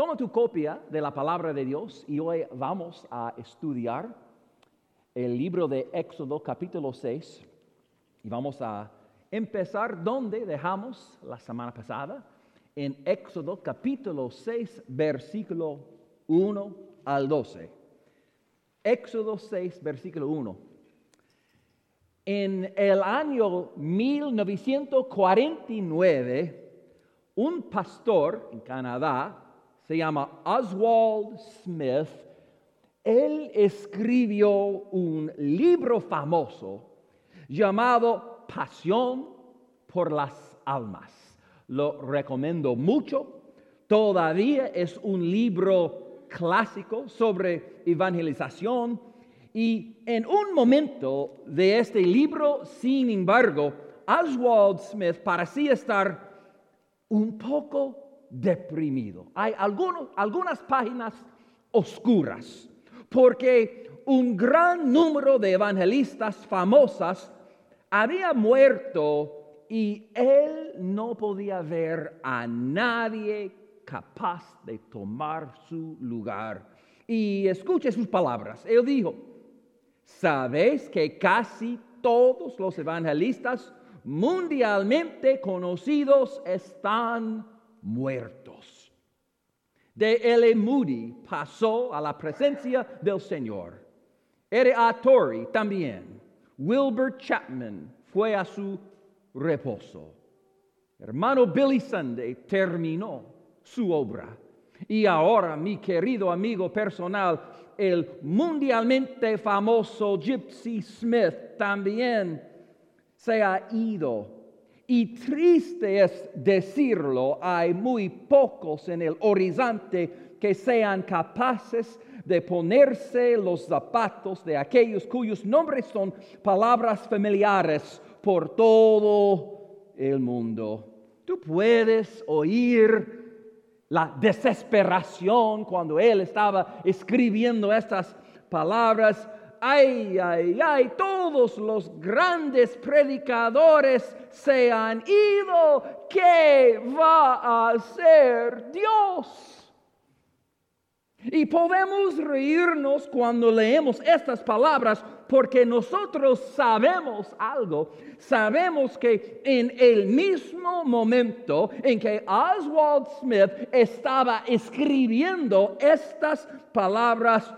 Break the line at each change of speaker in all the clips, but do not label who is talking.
Toma tu copia de la palabra de Dios y hoy vamos a estudiar el libro de Éxodo capítulo 6 y vamos a empezar donde dejamos la semana pasada, en Éxodo capítulo 6, versículo 1 al 12. Éxodo 6, versículo 1. En el año 1949, un pastor en Canadá, se llama Oswald Smith, él escribió un libro famoso llamado Pasión por las Almas. Lo recomiendo mucho. Todavía es un libro clásico sobre evangelización. Y en un momento de este libro, sin embargo, Oswald Smith parecía estar un poco deprimido. Hay algunas páginas oscuras, porque un gran número de evangelistas famosas había muerto y él no podía ver a nadie capaz de tomar su lugar. Y escuche sus palabras. Él dijo: ¿sabéis que casi todos los evangelistas mundialmente conocidos están muertos? D.L. Moody pasó a la presencia del Señor. R.A. Torrey también. Wilbur Chapman fue a su reposo. Hermano Billy Sunday terminó su obra. Y ahora, mi querido amigo personal, el mundialmente famoso Gypsy Smith también se ha ido. Y triste es decirlo, hay muy pocos en el horizonte que sean capaces de ponerse los zapatos de aquellos cuyos nombres son palabras familiares por todo el mundo. Tú puedes oír la desesperación cuando él estaba escribiendo estas palabras. Ay, ay, ay, todos los grandes predicadores se han ido. ¿Qué va a hacer Dios? Y podemos reírnos cuando leemos estas palabras porque nosotros sabemos algo. Sabemos que en el mismo momento en que Oswald Smith estaba escribiendo estas palabras,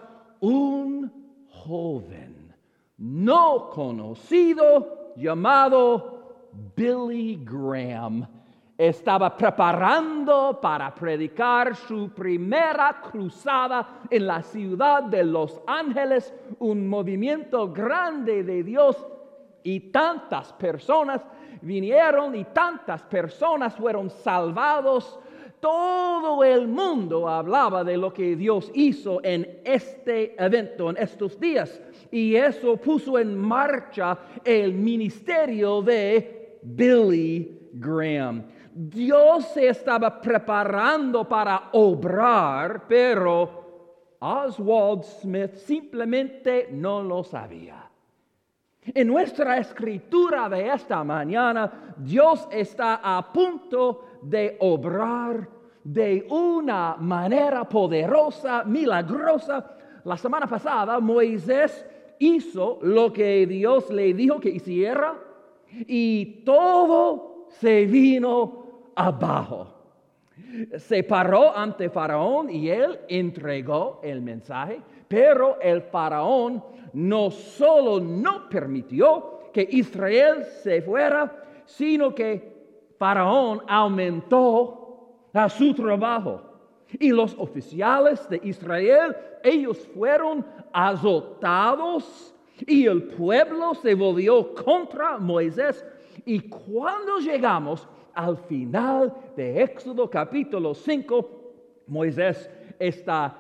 un joven no conocido llamado Billy Graham estaba preparando para predicar su primera cruzada en la ciudad de Los Ángeles, un movimiento grande de Dios, y tantas personas vinieron y tantas personas fueron salvados. Todo el mundo hablaba de lo que Dios hizo en este evento, en estos días. Y eso puso en marcha el ministerio de Billy Graham. Dios se estaba preparando para obrar, pero Oswald Smith simplemente no lo sabía. En nuestra escritura de esta mañana, Dios está a punto de obrar de una manera poderosa, milagrosa. La semana pasada Moisés hizo lo que Dios le dijo que hiciera y todo se vino abajo. Se paró ante Faraón y él entregó el mensaje, pero el Faraón no solo no permitió que Israel se fuera, sino que Faraón aumentó a su trabajo. Y los oficiales de Israel, ellos fueron azotados y el pueblo se volvió contra Moisés. Y cuando llegamos al final de Éxodo capítulo 5, Moisés está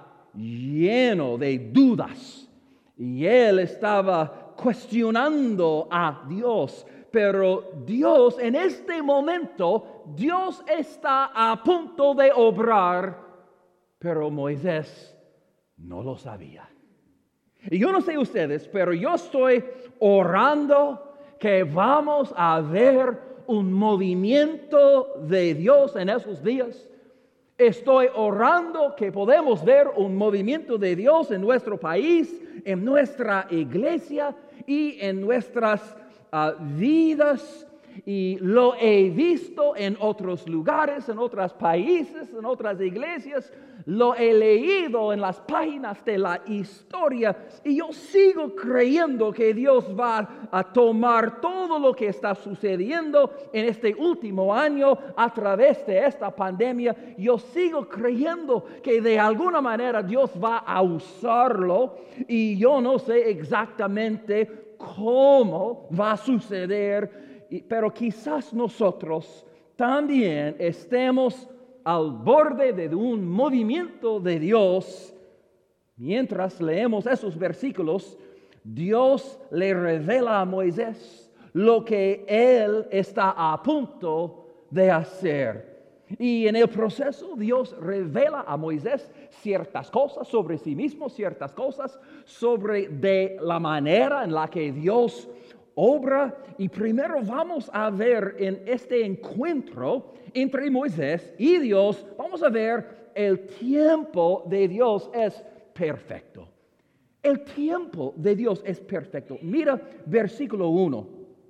lleno de dudas y él estaba cuestionando a Dios. Pero Dios, en este momento, Dios está a punto de obrar, pero Moisés no lo sabía. Y yo no sé ustedes, pero yo estoy orando que vamos a ver un movimiento de Dios en esos días. Estoy orando que podemos ver un movimiento de Dios en nuestro país, en nuestra iglesia y en nuestras vidas. Y lo he visto en otros lugares, en otros países, en otras iglesias. Lo he leído en las páginas de la historia. Y yo sigo creyendo que Dios va a tomar todo lo que está sucediendo en este último año a través de esta pandemia. Yo sigo creyendo que de alguna manera Dios va a usarlo. Y yo no sé exactamente cómo va a suceder. Pero quizás nosotros también estemos al borde de un movimiento de Dios. Mientras leemos esos versículos, Dios le revela a Moisés lo que él está a punto de hacer. Y en el proceso Dios revela a Moisés ciertas cosas sobre sí mismo, ciertas cosas sobre de la manera en la que Dios obra. Y primero vamos a ver en este encuentro entre Moisés y Dios, vamos a ver el tiempo de Dios es perfecto. El tiempo de Dios es perfecto. Mira versículo 1.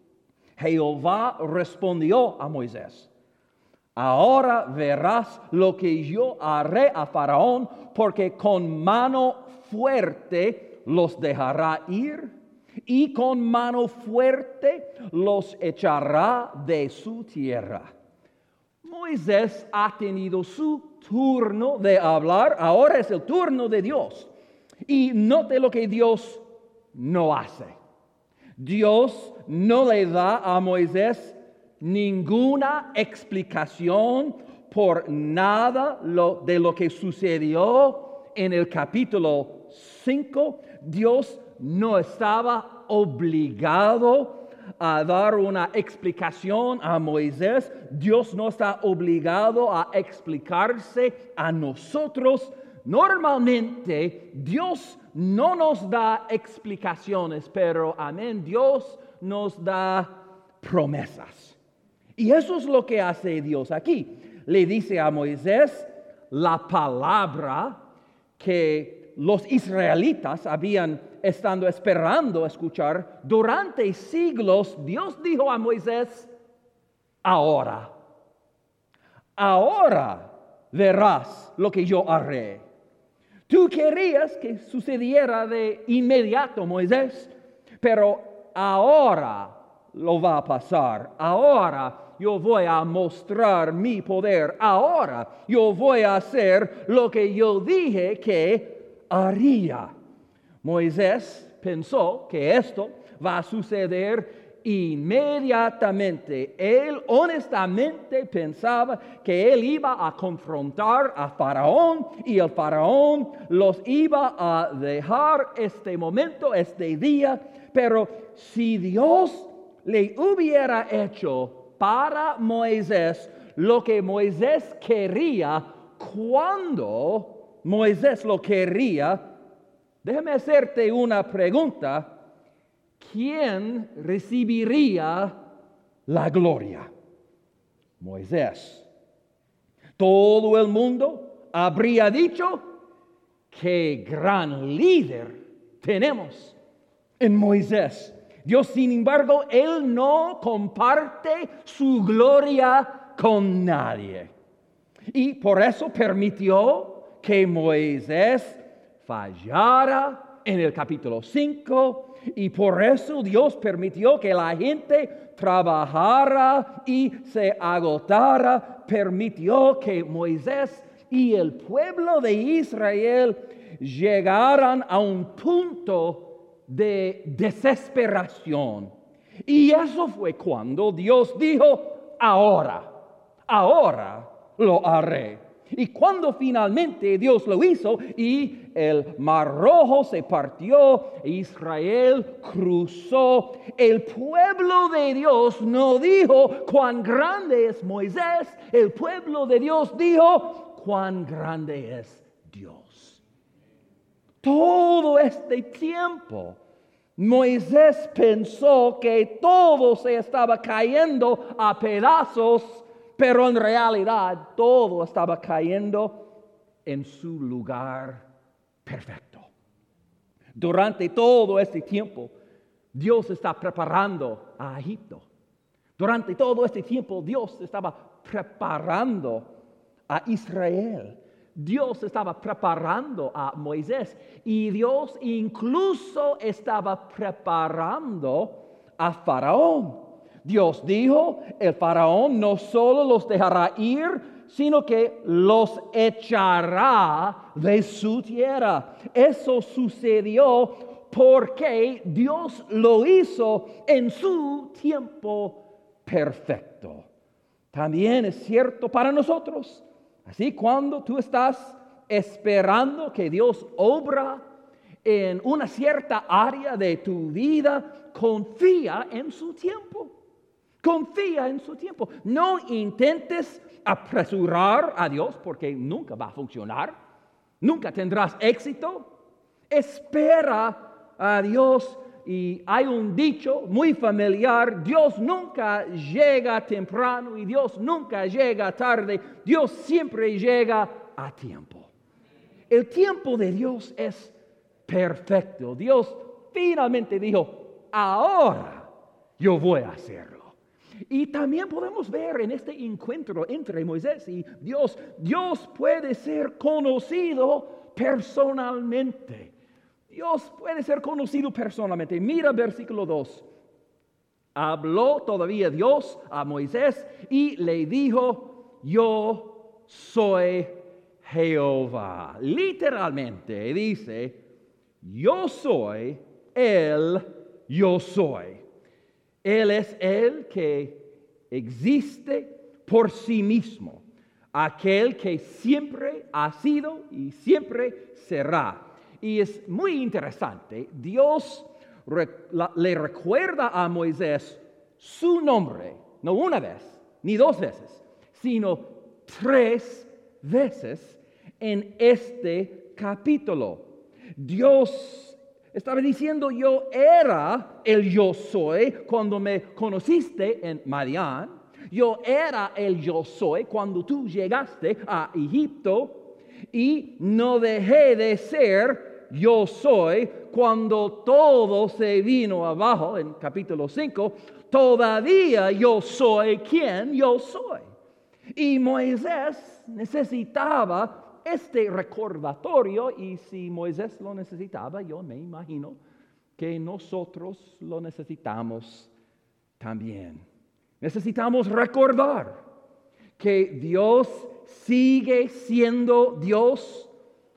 Jehová respondió a Moisés: ahora verás lo que yo haré a Faraón, porque con mano fuerte los dejará ir y con mano fuerte los echará de su tierra. Moisés ha tenido su turno de hablar, ahora es el turno de Dios. Y note lo que Dios no hace. Dios no le da a Moisés ninguna explicación por nada de lo que sucedió en el capítulo 5. Dios no estaba obligado a dar una explicación a Moisés. Dios no está obligado a explicarse a nosotros. Normalmente Dios no nos da explicaciones, pero amén, Dios nos da promesas. Y eso es lo que hace Dios aquí. Le dice a Moisés la palabra que los israelitas habían estado esperando escuchar durante siglos. Dios dijo a Moisés: ahora verás lo que yo haré. Tú querías que sucediera de inmediato, Moisés, pero ahora lo va a pasar. Ahora yo voy a mostrar mi poder. Ahora yo voy a hacer lo que yo dije que haría. Moisés pensó que esto va a suceder inmediatamente. Él honestamente pensaba que él iba a confrontar a Faraón y el Faraón los iba a dejar este momento, este día. Pero si Dios le hubiera hecho para Moisés lo que Moisés quería, cuando Moisés lo quería, déjame hacerte una pregunta. ¿Quién recibiría la gloria? Moisés. Todo el mundo habría dicho: qué gran líder tenemos en Moisés. Dios, sin embargo, él no comparte su gloria con nadie. Y por eso permitió que Moisés fallara en el capítulo 5. Y por eso Dios permitió que la gente trabajara y se agotara. Permitió que Moisés y el pueblo de Israel llegaran a un punto de desesperación. Y eso fue cuando Dios dijo: ahora lo haré. Y cuando finalmente Dios lo hizo y el Mar Rojo se partió, Israel cruzó, el pueblo de Dios no dijo: cuán grande es Moisés. El pueblo de Dios dijo: cuán grande es Dios. Todo este tiempo Moisés pensó que todo se estaba cayendo a pedazos pero en realidad todo estaba cayendo en su lugar perfecto. Durante todo este tiempo, Dios está preparando a Egipto. Durante todo este tiempo, Dios estaba preparando a Israel. Dios estaba preparando a Moisés y Dios incluso estaba preparando a Faraón. Dios dijo, el Faraón no solo los dejará ir, sino que los echará de su tierra. Eso sucedió porque Dios lo hizo en su tiempo perfecto. También es cierto para nosotros. Así cuando tú estás esperando que Dios obra en una cierta área de tu vida, confía en su tiempo. Confía en su tiempo. No intentes apresurar a Dios porque nunca va a funcionar. Nunca tendrás éxito. Espera a Dios. Y hay un dicho muy familiar: Dios nunca llega temprano y Dios nunca llega tarde. Dios siempre llega a tiempo. El tiempo de Dios es perfecto. Dios finalmente dijo, ahora yo voy a hacerlo. Y también podemos ver en este encuentro entre Moisés y Dios puede ser conocido personalmente. Dios puede ser conocido personalmente. Mira versículo 2. Habló todavía Dios a Moisés y le dijo, yo soy Jehová. Literalmente dice, yo soy el yo soy. Él es el que existe por sí mismo, aquel que siempre ha sido y siempre será. Y es muy interesante, Dios le recuerda a Moisés su nombre, no una vez, ni dos veces, sino 3 veces en este capítulo. Dios estaba diciendo, yo era el yo soy cuando me conociste en Madián. Yo era el yo soy cuando tú llegaste a Egipto. Y no dejé de ser yo soy cuando todo se vino abajo en capítulo 5. Todavía yo soy quien yo soy. Y Moisés necesitaba este recordatorio, y si Moisés lo necesitaba, yo me imagino que nosotros lo necesitamos también. Necesitamos recordar que Dios sigue siendo Dios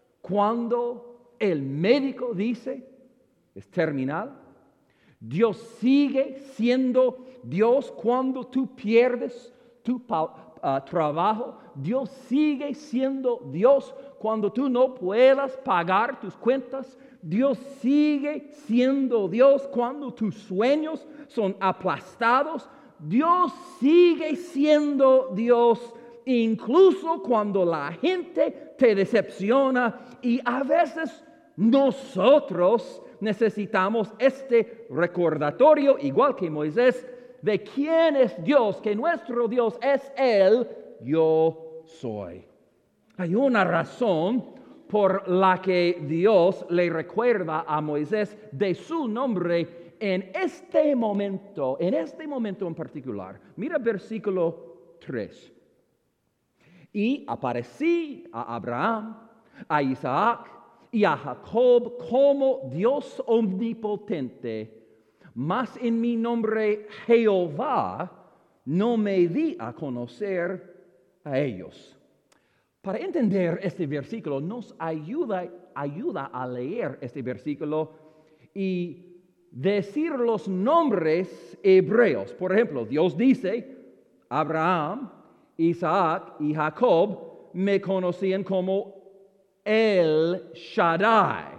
cuando el médico dice es terminal. Dios sigue siendo Dios cuando tú pierdes tu trabajo. Dios sigue siendo Dios cuando tú no puedas pagar tus cuentas. Dios sigue siendo Dios cuando tus sueños son aplastados. Dios sigue siendo Dios incluso cuando la gente te decepciona, y a veces nosotros necesitamos este recordatorio, igual que Moisés, de quién es Dios, que nuestro Dios es el yo soy. Hay una razón por la que Dios le recuerda a Moisés de su nombre en este momento en particular. Mira versículo 3. Y aparecí a Abraham, a Isaac y a Jacob como Dios omnipotente, mas en mi nombre Jehová no me di a conocer a ellos. Para entender este versículo nos ayuda a leer este versículo y decir los nombres hebreos. Por ejemplo, Dios dice, Abraham, Isaac y Jacob me conocían como El Shaddai,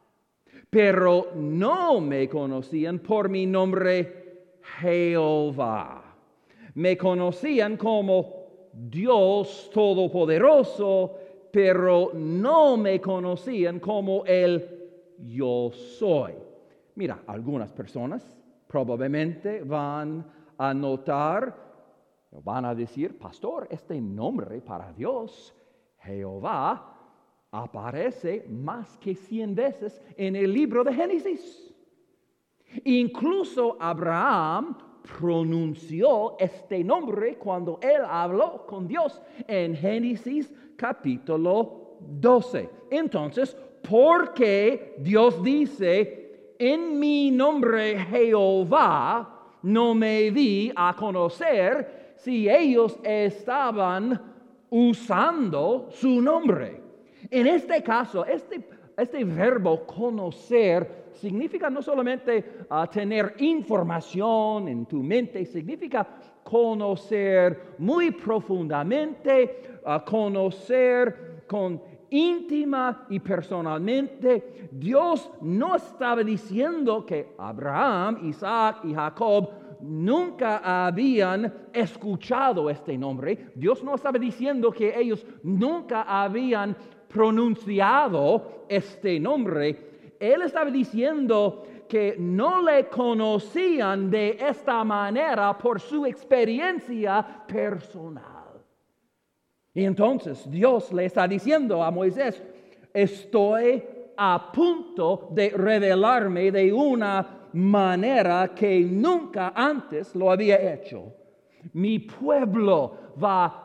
pero no me conocían por mi nombre Jehová. Me conocían como Dios Todopoderoso, pero no me conocían como el Yo Soy. Mira, algunas personas probablemente van a notar Van a decir, pastor, este nombre para Dios, Jehová, aparece más que 100 veces en el libro de Génesis. Incluso Abraham pronunció este nombre cuando él habló con Dios en Génesis capítulo 12. Entonces, ¿por qué Dios dice, en mi nombre Jehová no me di a conocer, si ellos estaban usando su nombre? En este caso, este verbo conocer significa no solamente tener información en tu mente, significa conocer muy profundamente, conocer con íntima y personalmente. Dios no estaba diciendo que Abraham, Isaac y Jacob nunca habían escuchado este nombre. Dios no estaba diciendo que ellos nunca habían pronunciado este nombre. Él estaba diciendo que no le conocían de esta manera por su experiencia personal. Y entonces Dios le está diciendo a Moisés, estoy a punto de revelarme de una manera que nunca antes lo había hecho. Mi pueblo va a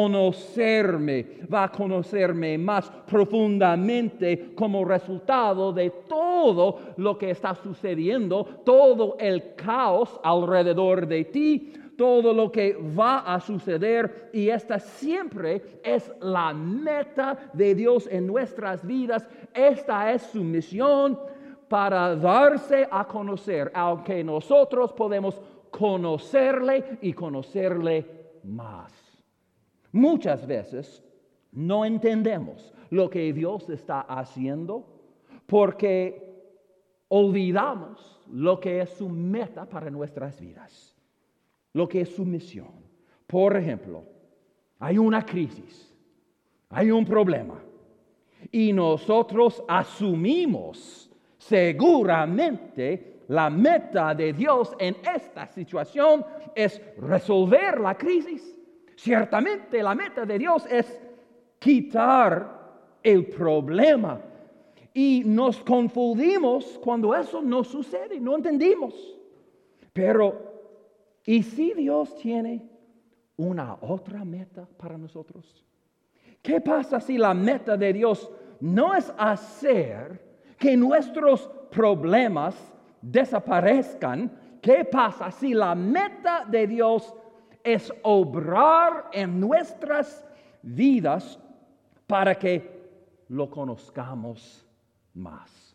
conocerme más profundamente como resultado de todo lo que está sucediendo, todo el caos alrededor de ti, todo lo que va a suceder, y esta siempre es la meta de Dios en nuestras vidas. Esta es su misión, para darse a conocer, aunque nosotros podemos conocerle y conocerle más. Muchas veces no entendemos lo que Dios está haciendo porque olvidamos lo que es su meta para nuestras vidas, lo que es su misión. Por ejemplo, hay una crisis, hay un problema, y nosotros asumimos seguramente la meta de Dios en esta situación es resolver la crisis. Ciertamente la meta de Dios es quitar el problema. Y nos confundimos cuando eso no sucede, no entendimos. Pero, ¿y si Dios tiene una otra meta para nosotros? ¿Qué pasa si la meta de Dios no es hacer que nuestros problemas desaparezcan? ¿Qué pasa si la meta de Dios es obrar en nuestras vidas para que lo conozcamos más?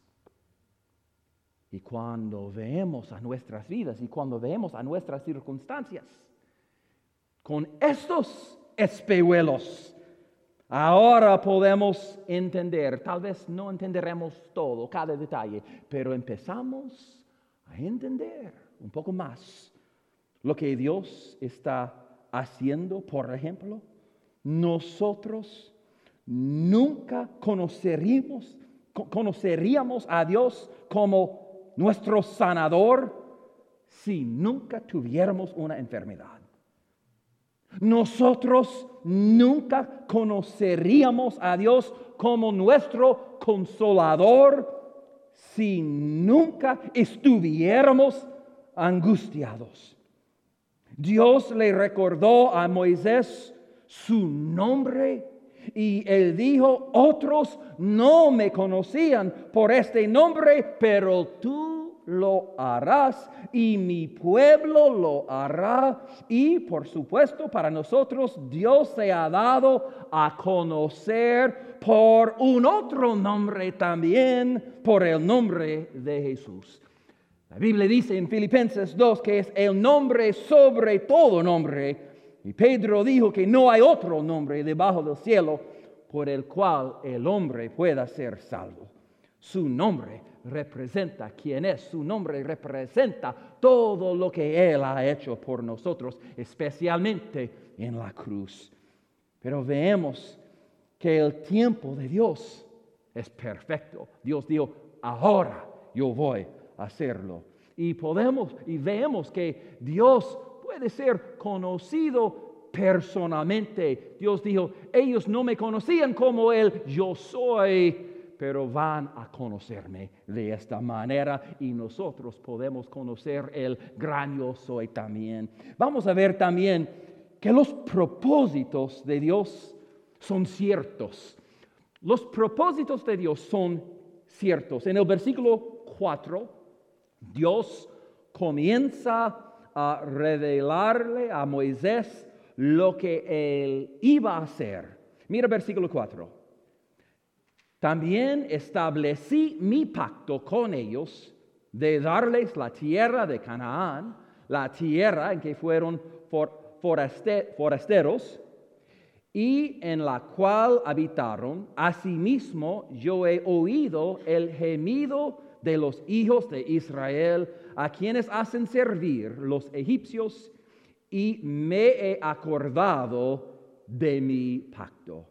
Y cuando vemos a nuestras vidas y cuando vemos a nuestras circunstancias con estos espejuelos, ahora podemos entender. Tal vez no entenderemos todo, cada detalle, pero empezamos a entender un poco más lo que Dios está haciendo. Por ejemplo, nosotros nunca conoceríamos a Dios como nuestro sanador si nunca tuviéramos una enfermedad. Nosotros nunca conoceríamos a Dios como nuestro consolador si nunca estuviéramos angustiados. Dios le recordó a Moisés su nombre y él dijo, otros no me conocían por este nombre, pero tú lo harás y mi pueblo lo hará. Y por supuesto para nosotros Dios se ha dado a conocer por un otro nombre también, por el nombre de Jesús. La Biblia dice en Filipenses 2 que es el nombre sobre todo nombre. Y Pedro dijo que no hay otro nombre debajo del cielo por el cual el hombre pueda ser salvo. Su nombre representa quién es. Su nombre representa todo lo que Él ha hecho por nosotros, especialmente en la cruz. Pero vemos que el tiempo de Dios es perfecto. Dios dijo, ahora yo voy a hacerlo. Y vemos que Dios puede ser conocido personalmente. Dios dijo, ellos no me conocían como el yo soy, pero van a conocerme de esta manera y nosotros podemos conocer el gran yo soy también. Vamos a ver también que los propósitos de Dios son ciertos. Los propósitos de Dios son ciertos. En el versículo 4, Dios comienza a revelarle a Moisés lo que él iba a hacer. Mira versículo 4. También establecí mi pacto con ellos de darles la tierra de Canaán, la tierra en que fueron forasteros y en la cual habitaron. Asimismo, yo he oído el gemido de los hijos de Israel, a quienes hacen servir los egipcios, y me he acordado de mi pacto.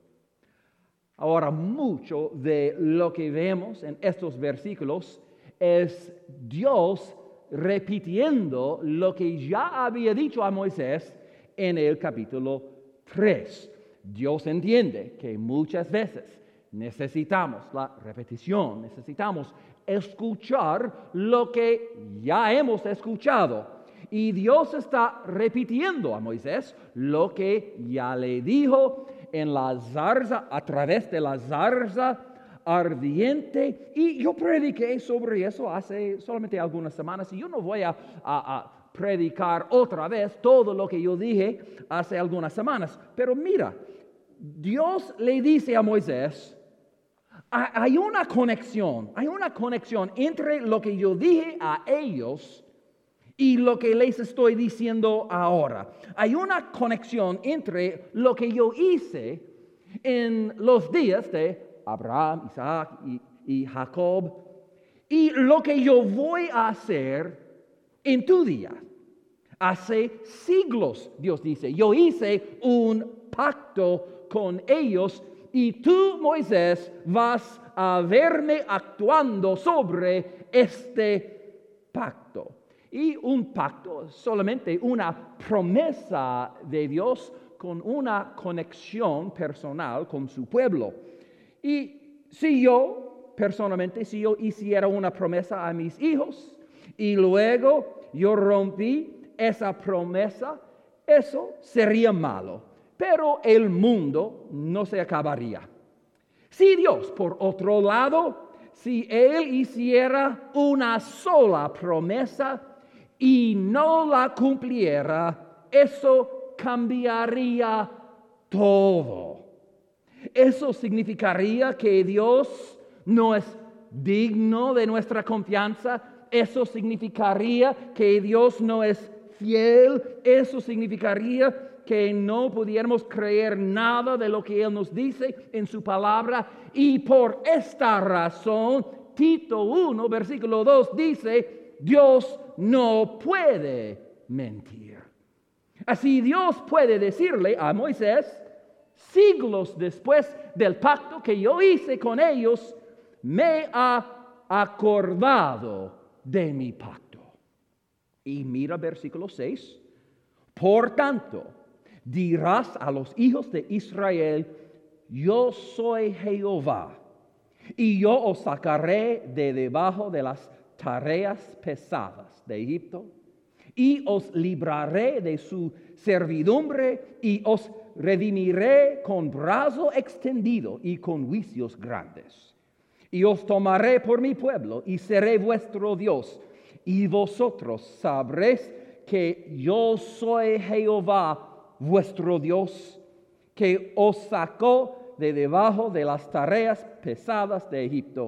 Ahora, mucho de lo que vemos en estos versículos es Dios repitiendo lo que ya había dicho a Moisés en el capítulo 3. Dios entiende que muchas veces necesitamos la repetición, necesitamos escuchar lo que ya hemos escuchado. Y Dios está repitiendo a Moisés lo que ya le dijo en la zarza, a través de la zarza ardiente. Y yo prediqué sobre eso hace solamente algunas semanas y yo no voy a predicar otra vez todo lo que yo dije hace algunas semanas. Pero mira, Dios le dice a Moisés, hay una conexión entre lo que yo dije a ellos y lo que les estoy diciendo ahora. Hay una conexión entre lo que yo hice en los días de Abraham, Isaac y Jacob y lo que yo voy a hacer en tu día. Hace siglos, Dios dice, yo hice un pacto con ellos y tú, Moisés, vas a verme actuando sobre este pacto. Y un pacto es solamente una promesa de Dios con una conexión personal con su pueblo. Y si yo hiciera una promesa a mis hijos y luego yo rompí esa promesa, eso sería malo. Pero el mundo no se acabaría. Si Dios, por otro lado, si Él hiciera una sola promesa y no la cumpliera, eso cambiaría todo. Eso significaría que Dios no es digno de nuestra confianza. Eso significaría que Dios no es fiel. Eso significaría que no pudiéramos creer nada de lo que Él nos dice en su palabra. Y por esta razón, Tito 1, versículo 2 dice, Dios no puede mentir. Así Dios puede decirle a Moisés, siglos después del pacto que yo hice con ellos, me ha acordado de mi pacto. Y mira versículo 6, por tanto, dirás a los hijos de Israel, yo soy Jehová, y yo os sacaré de debajo de las tareas pesadas de Egipto, y os libraré de su servidumbre, y os redimiré con brazo extendido y con juicios grandes. Y os tomaré por mi pueblo, y seré vuestro Dios, y vosotros sabréis que yo soy Jehová, vuestro Dios, que os sacó de debajo de las tareas pesadas de Egipto.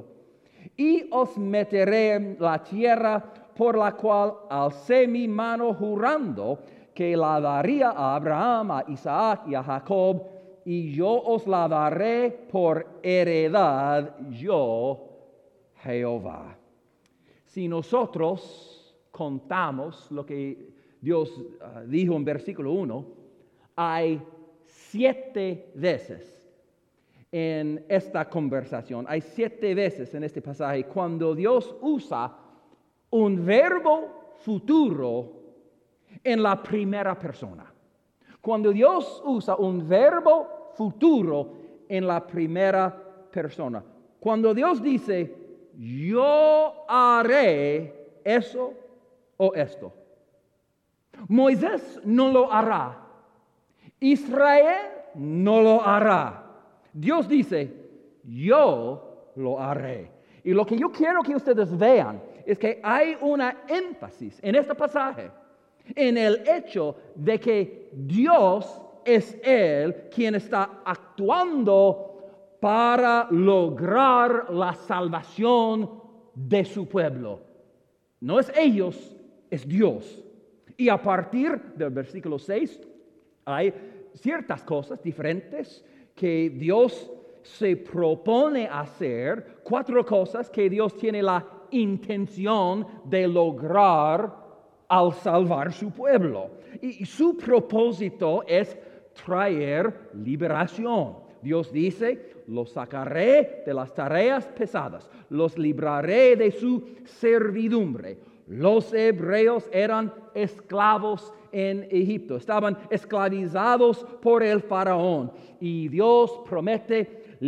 Y os meteré en la tierra por la cual alcé mi mano jurando que la daría a Abraham, a Isaac y a Jacob, y yo os la daré por heredad, yo, Jehová. Si nosotros contamos lo que Dios dijo en versículo 1, hay 7 veces en esta conversación, hay 7 veces en este pasaje cuando Dios usa un verbo futuro en la primera persona. Cuando Dios usa un verbo futuro en la primera persona. Cuando Dios dice, yo haré eso o esto. Moisés no lo hará. Israel no lo hará. Dios dice, yo lo haré. Y lo que yo quiero que ustedes vean es que hay una énfasis en este pasaje, en el hecho de que Dios es Él quien está actuando para lograr la salvación de su pueblo. No es ellos, es Dios. Y a partir del versículo 6 hay ciertas cosas diferentes que Dios se propone hacer, 4 cosas que Dios tiene la intención de lograr al salvar su pueblo. Y su propósito es traer liberación. Dios dice, los sacaré de las tareas pesadas, los libraré de su servidumbre. Los hebreos eran esclavos en Egipto, estaban esclavizados por el faraón y Dios promete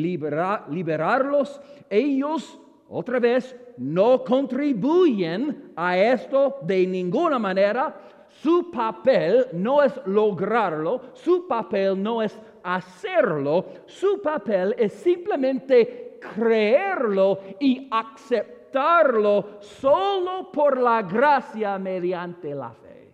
liberarlos. Ellos, otra vez, no contribuyen a esto de ninguna manera. Su papel no es lograrlo, su papel no es hacerlo, su papel es simplemente creerlo y aceptarlo solo por la gracia mediante la fe.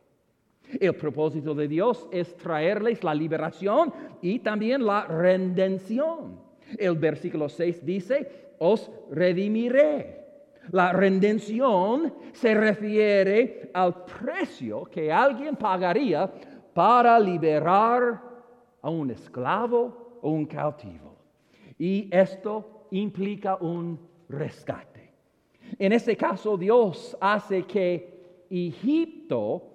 El propósito de Dios es traerles la liberación y también la redención. El versículo 6 dice, os redimiré. La redención se refiere al precio que alguien pagaría para liberar a un esclavo o un cautivo. Y esto implica un rescate. En este caso, Dios hace que Egipto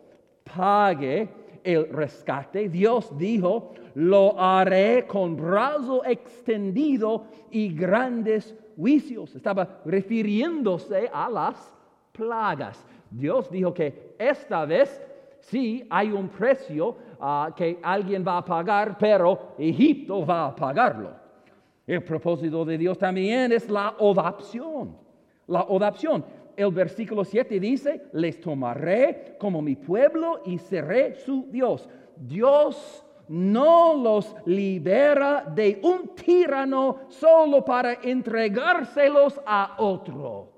pague el rescate. Dios dijo, lo haré con brazo extendido y grandes juicios. Estaba refiriéndose a las plagas. Dios dijo que esta vez sí hay un precio que alguien va a pagar, pero Egipto va a pagarlo. El propósito de Dios también es la adopción. La adopción. El versículo 7 dice, les tomaré como mi pueblo y seré su Dios. Dios no los libera de un tirano solo para entregárselos a otro.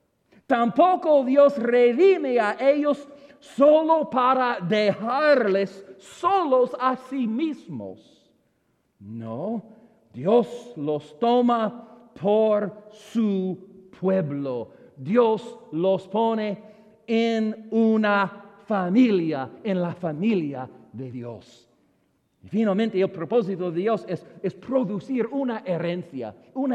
Tampoco Dios redime a ellos solo para dejarles solos a sí mismos. No, Dios los toma por su pueblo. Dios los pone en una familia, en la familia de Dios. Y finalmente el propósito de Dios es producir una herencia,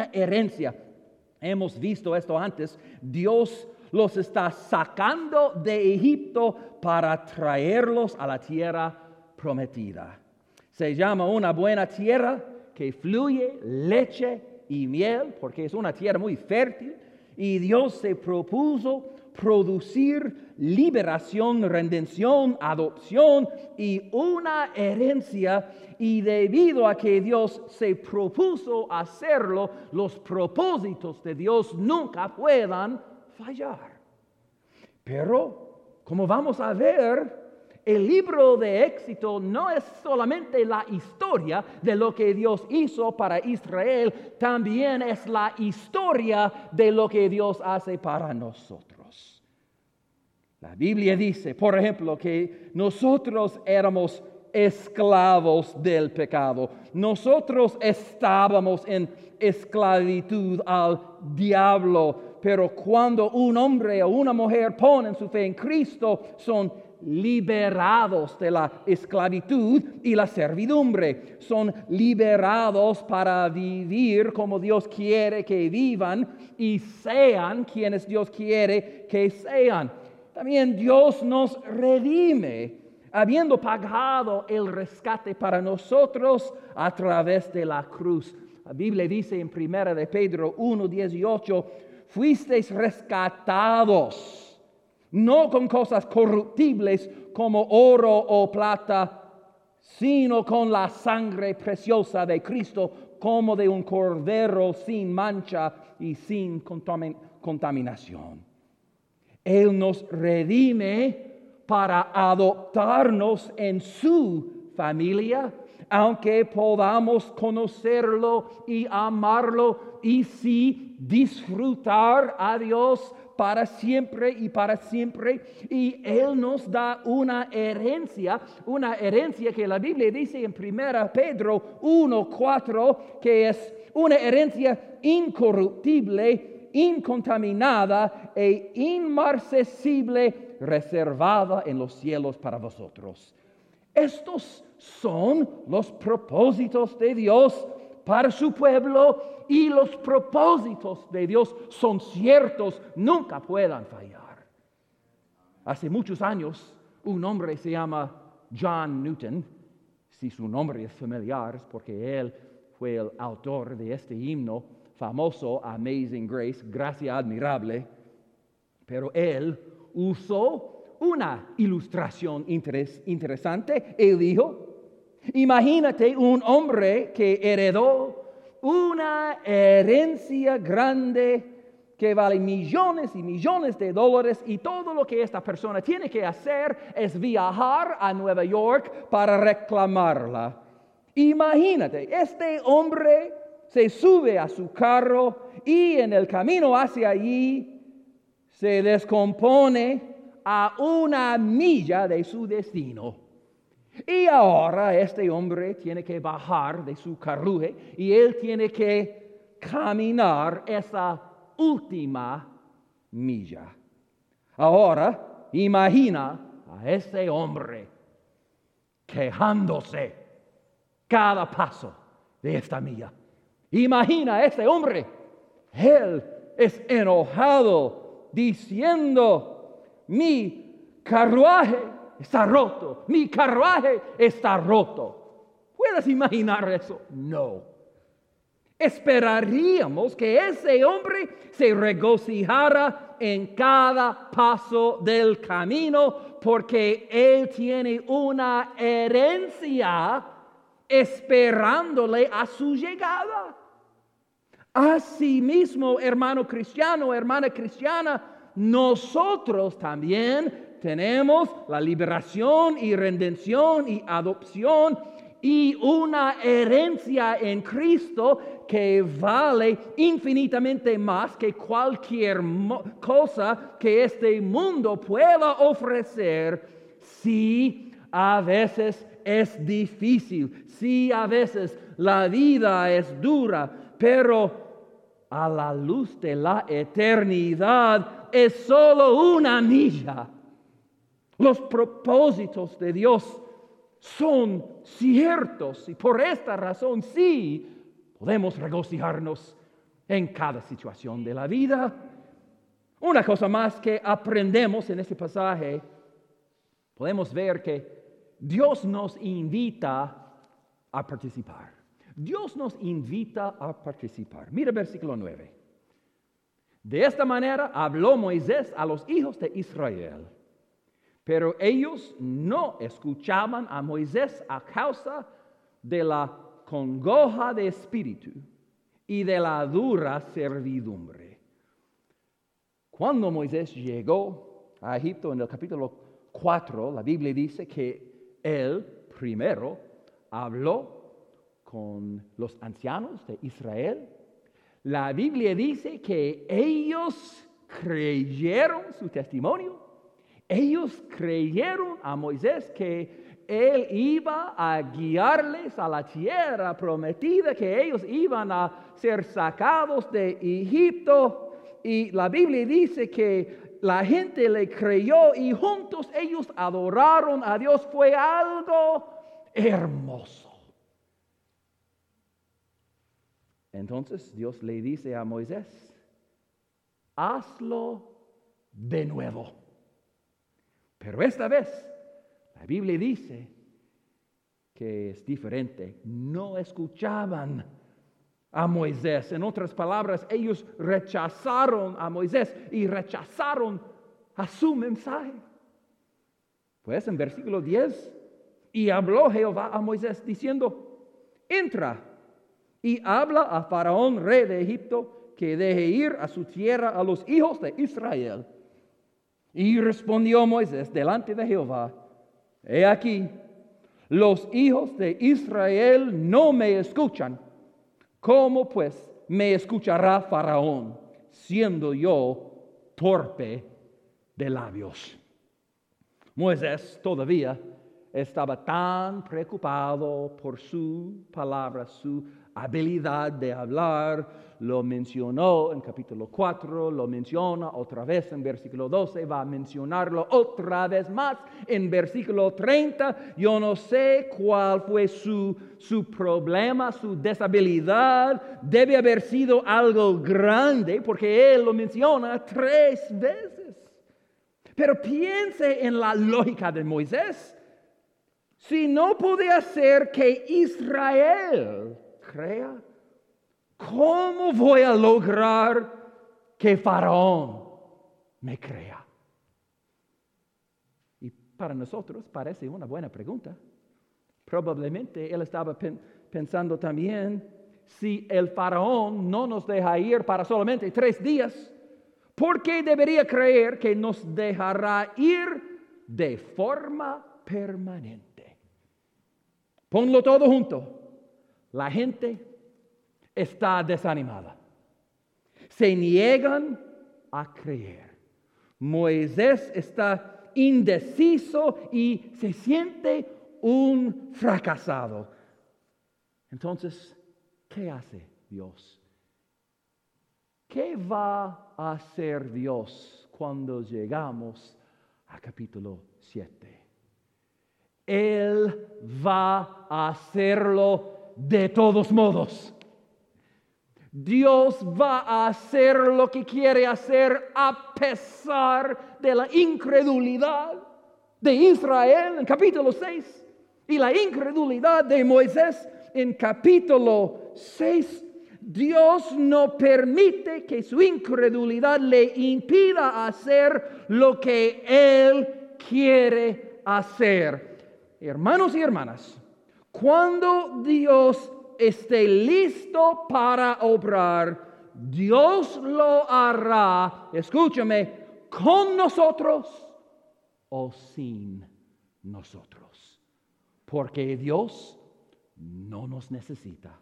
Hemos visto esto antes. Dios los está sacando de Egipto para traerlos a la tierra prometida. Se llama una buena tierra que fluye leche y miel, porque es una tierra muy fértil. Y Dios se propuso producir liberación, redención, adopción y una herencia. Y debido a que Dios se propuso hacerlo, los propósitos de Dios nunca puedan fallar. Pero, como vamos a ver, el libro de Éxodo no es solamente la historia de lo que Dios hizo para Israel, también es la historia de lo que Dios hace para nosotros. La Biblia dice, por ejemplo, que nosotros éramos esclavos del pecado. Nosotros estábamos en esclavitud al diablo, pero cuando un hombre o una mujer ponen su fe en Cristo, son liberados de la esclavitud y la servidumbre. Son liberados para vivir como Dios quiere que vivan y sean quienes Dios quiere que sean. También Dios nos redime, habiendo pagado el rescate para nosotros a través de la cruz. La Biblia dice en 1 de Pedro 1:18, fuisteis rescatados, no con cosas corruptibles como oro o plata, sino con la sangre preciosa de Cristo, como de un cordero sin mancha y sin contaminación. Él nos redime para adoptarnos en su familia, aunque podamos conocerlo y amarlo y sí disfrutar a Dios para siempre y para siempre. Y Él nos da una herencia que la Biblia dice en 1 Pedro 1:4, que es una herencia incorruptible, incontaminada e inmarcesible, reservada en los cielos para vosotros. Estos son los propósitos de Dios para su pueblo, y los propósitos de Dios son ciertos, nunca puedan fallar. Hace muchos años, un hombre se llama John Newton. Si su nombre es familiar, es porque él fue el autor de este himno famoso, Amazing Grace, Gracia Admirable. Pero él usó una ilustración interesante. Él dijo: imagínate un hombre que heredó una herencia grande que vale millones y millones de dólares, y todo lo que esta persona tiene que hacer es viajar a Nueva York para reclamarla. Imagínate, este hombre se sube a su carro y en el camino hacia allí se descompone a una milla de su destino. Y ahora este hombre tiene que bajar de su carruaje y él tiene que caminar esa última milla. Ahora imagina a ese hombre quejándose cada paso de esta milla. Imagina a ese hombre, él es enojado diciendo: mi carruaje está roto, mi carruaje está roto. ¿Puedes imaginar eso? No. Esperaríamos que ese hombre se regocijara en cada paso del camino, porque él tiene una herencia esperándole a su llegada. Asimismo, hermano cristiano, hermana cristiana, nosotros también tenemos la liberación y redención y adopción y una herencia en Cristo que vale infinitamente más que cualquier cosa que este mundo pueda ofrecer. Si a veces es difícil, si a veces la vida es dura, pero a la luz de la eternidad es solo una milla. Los propósitos de Dios son ciertos y por esta razón sí podemos regocijarnos en cada situación de la vida. Una cosa más que aprendemos en este pasaje, podemos ver que Dios nos invita a participar. Dios nos invita a participar. Mira versículo 9. De esta manera habló Moisés a los hijos de Israel. Pero ellos no escuchaban a Moisés a causa de la congoja de espíritu y de la dura servidumbre. Cuando Moisés llegó a Egipto en el capítulo 4, la Biblia dice que él primero habló con los ancianos de Israel. La Biblia dice que ellos creyeron su testimonio. Ellos creyeron a Moisés que él iba a guiarles a la tierra prometida, que ellos iban a ser sacados de Egipto. Y la Biblia dice que la gente le creyó y juntos ellos adoraron a Dios. Fue algo hermoso. Entonces Dios le dice a Moisés: hazlo de nuevo. Pero esta vez la Biblia dice que es diferente. No escuchaban a Moisés. En otras palabras, ellos rechazaron a Moisés y rechazaron a su mensaje. Pues en versículo 10, Y habló Jehová a Moisés diciendo, entra y habla a Faraón, rey de Egipto, que deje ir a su tierra a los hijos de Israel. Y respondió Moisés delante de Jehová, he aquí, los hijos de Israel no me escuchan. ¿Cómo pues me escuchará Faraón, siendo yo torpe de labios? Moisés todavía estaba tan preocupado por su palabra, su habilidad de hablar. Lo mencionó en capítulo 4, lo menciona otra vez en versículo 12, va a mencionarlo otra vez más en versículo 30. Yo no sé cuál fue su problema, su deshabilidad. Debe haber sido algo grande porque él lo menciona 3 veces. Pero piense en la lógica de Moisés. Si no pude hacer que Israel crea, ¿cómo voy a lograr que Faraón me crea? Y para nosotros parece una buena pregunta. Probablemente él estaba pensando también, si el Faraón no nos deja ir para solamente 3 días, ¿por qué debería creer que nos dejará ir de forma permanente? Ponlo todo junto. La gente está desanimada. Se niegan a creer. Moisés está indeciso y se siente un fracasado. Entonces, ¿qué hace Dios? ¿Qué va a hacer Dios cuando llegamos a capítulo 7? Él va a hacerlo de todos modos. Dios va a hacer lo que quiere hacer a pesar de la incredulidad de Israel en capítulo 6 y la incredulidad de Moisés en capítulo 6. Dios no permite que su incredulidad le impida hacer lo que Él quiere hacer. Hermanos y hermanas, cuando Dios esté listo para obrar, Dios lo hará, escúchame, con nosotros o sin nosotros. Porque Dios no nos necesita.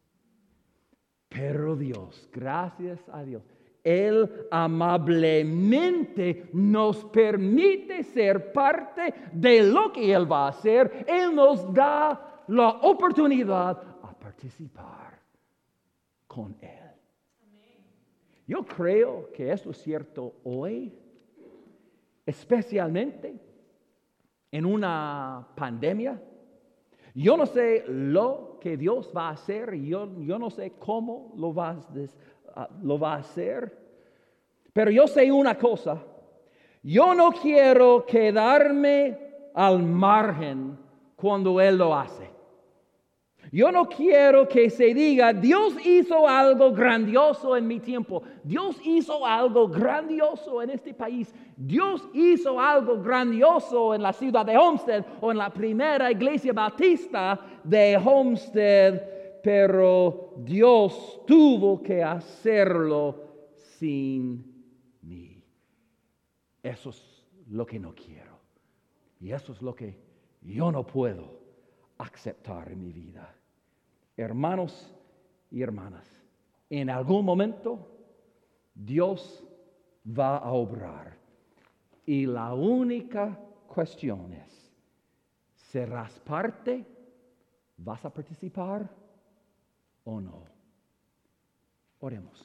Pero Dios, gracias a Dios, Él amablemente nos permite ser parte de lo que Él va a hacer. Él nos da la oportunidad a participar con Él. Yo creo que esto es cierto hoy, especialmente en una pandemia. Yo no sé lo que Dios va a hacer, yo no sé cómo lo va a hacer, pero yo sé una cosa: yo no quiero quedarme al margen cuando Él lo hace. Yo no quiero que se diga, Dios hizo algo grandioso en mi tiempo. Dios hizo algo grandioso en este país. Dios hizo algo grandioso en la ciudad de Homestead o en la primera iglesia bautista de Homestead. Pero Dios tuvo que hacerlo sin mí. Eso es lo que no quiero. Y eso es lo que yo no puedo aceptar en mi vida. Hermanos y hermanas, en algún momento Dios va a obrar. Y la única cuestión es, ¿serás parte? ¿Vas a participar o no? Oremos.